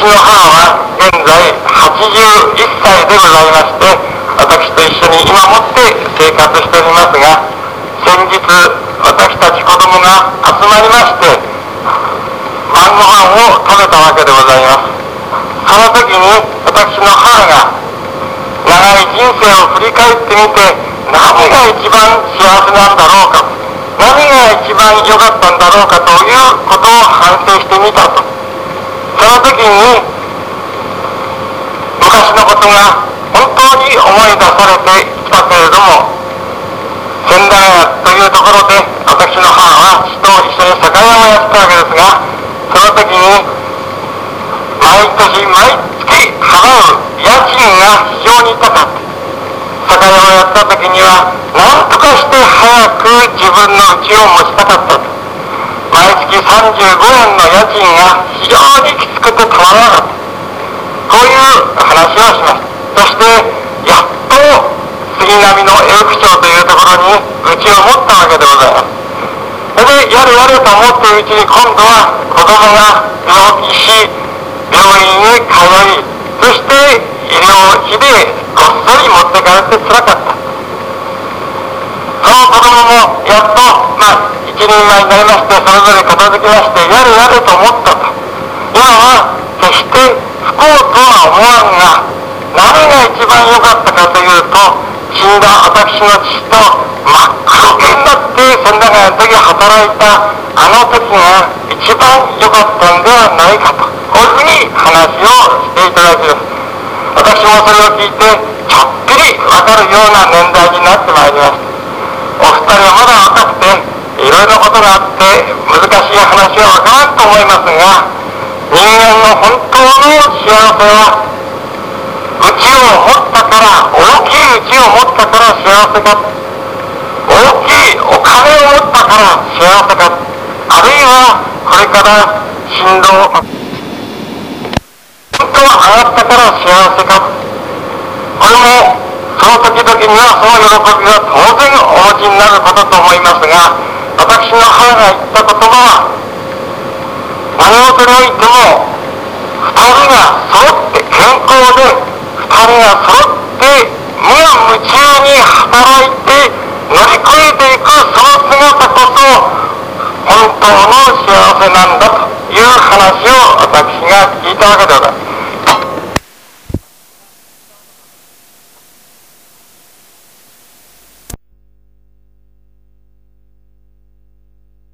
の母は現在81歳でございまして、私と一緒に今もって生活しておりますが、先日私たち子供が集まりまして晩ご飯を食べたわけでございます。その時に私の母が長い人生を振り返ってみて、何が一番幸せなんだろうか、何が一番良かったんだろうかということを反省してみたと。その時に昔のことが本当に思い出されてきたけれども、千駄ヶ谷というところで私の母は父と一緒に酒屋をやったわけですが、その時に毎年毎月払う家賃が非常に高く、酒屋をやった時には何とかして早く自分の家を持ちたかったと。毎月35円の家賃が非常にきつくてたまらなかった、こういう話をします。そしてやっと杉並の江福町というところに家を持ったわけでございます。それでやれやれと思っているうちに、今度は子供が病気し病院に通い、そして医療費でごっそり持って帰ってつらかった。その子供もやっと一人前になりまして、それぞれ片付けましてやれやれと思ったと。今は決して不幸とは思わんが、何が一番良かったかというと、死んだ私の父と真っ黒けになって千駄ヶ谷の時働いたあの時が一番良かったんではないかと、こういうふうに話をしていただきます。私もそれを聞いてちょっぴり分かるような年代になってまいりました。お二人はまだ若くていろいろなことがあって難しい話は分からんと思いますが、人間の本当の幸せは家を持ったから、大きい家を持ったから幸せか、大きいお金を持ったから幸せか、あるいはこれから振動本当は上がったから幸せか、これもその時々にはその喜びが当然お持ちになることと思いますが、私の母が言った言葉は、何事においても2人が揃って健康で、2人が揃って無我夢中に働いて乗り越えていく、その姿こそ本当の幸せなんだという話を私が聞いたわけでございます。